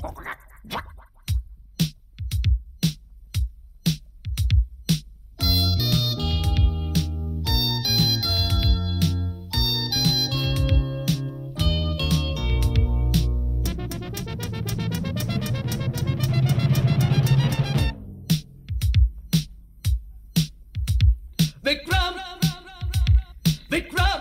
விக்ரம் விக்ரம்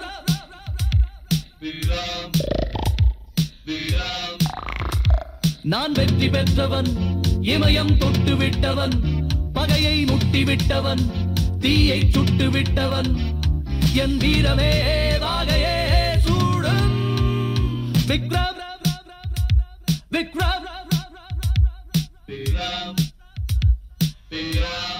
நான் வெற்றி பெற்றவன், இமயம் தொட்டு விட்டவன், பகையை முட்டி விட்டவன், தீயை சுட்டு விட்டவன், என் வீரமே வாகையே சூடும். விக்ரம் விக்ரம் விக்ரம் விக்ரம்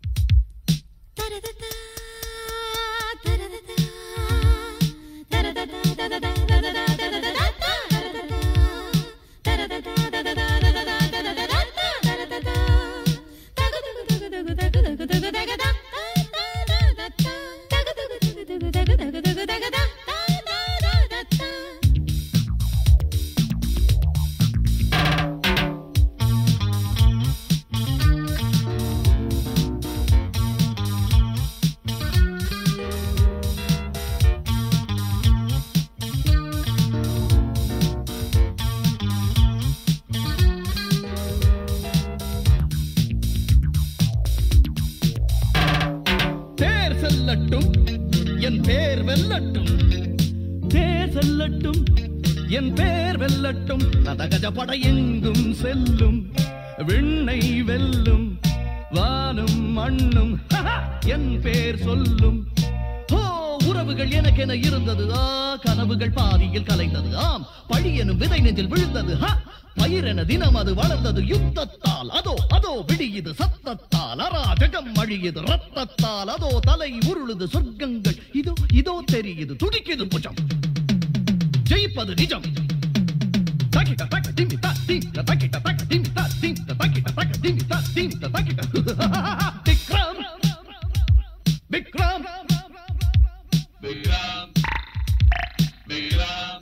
என் பேர் வெல்லட்டும், தேர் செல்லட்டும், என் பேர் வெல்லட்டும், ரதகஜ படை எங்கும் செல்லும், விண்ணை வெல்லும், வானும் மண்ணும் என் பேர் சொல்லும். உறவுகள் எனக்கென இருந்தது, கனவுகள் பாதியில் கலைந்தது, ஆம் பழி எனும் விதை நெஞ்சில் விழுந்தது, பயிரென தினம் அது வளர்ந்தது யுத்தத்தால், அதோ அதோ விடியுது சத்தத்தால், அராஜகம் அழியுது ரத்தத்தால், அதோ தலை உருளுது சொர்க்கங்கள் இதோ இதோ தெரியுது துடிக்குது புஜம், ஜெயிப்பது நிஜம். தக்கிட்ட தக்க திமி தா தீம் தக்கிட்ட தக்க திமி தா தீம் தக்கிட்ட தக்க திமி தா தீம் தக்கிட்ட. விக்ரம் விக்ரம் விக்ரம் விக்ரம்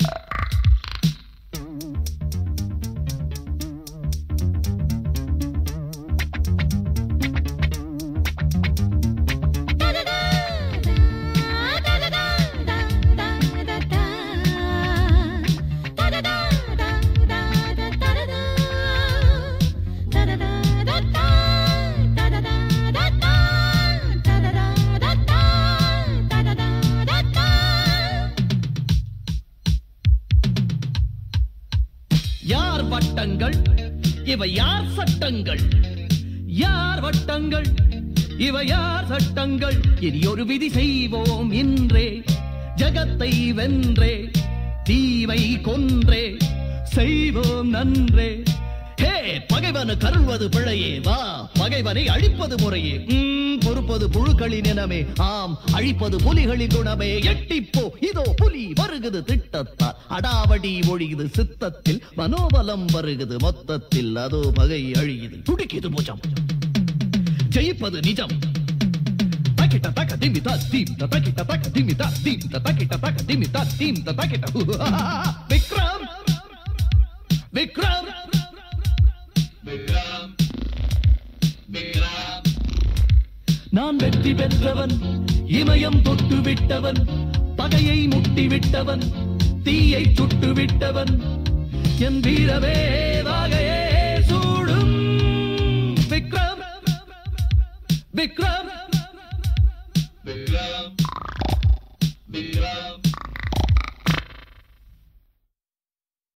யார் வட்டங்கள் இவை யார் சட்டங்கள், யார் வட்டங்கள் இவை யார் சட்டங்கள், இனி ஒரு விதி செய்வோம் இன்றே, ஜகத்தை வென்றே, தீவை கொன்றே, செய்வோம் நன்றே. ஹே பகைவனு கருள்வது பிழையே, வா பகைவனை அழிப்பது முறையே, பொறுப்பது புழுக்களின் இனமே, ஆம் அழிப்பது புலிகளின் குணமே. எட்டிப்போ இதோ புலி வருகுது திட்டத்தால், அடாவடி ஒழியுது சித்தத்தில், மனோபலம் வருகுது மொத்தத்தில், அதோ பகை அழியுது துடிக்குது புஜம், ஜெயிப்பது நிஜம். தக்கிட்ட தக்க திமி தா தீம் தக்கிட்ட தக்க திமி தா தீம் தக்கிட்ட தக்க திமி தா தீம் தக்கிட்ட. விக்ரம் விக்ரம் விக்ரம் விக்ரம் நான் வெற்றி பெற்றவன், இமயம் தொட்டு விட்டவன், பகையை முட்டி விட்டவன், தீயை சுட்டு விட்டவன், என் வீரவே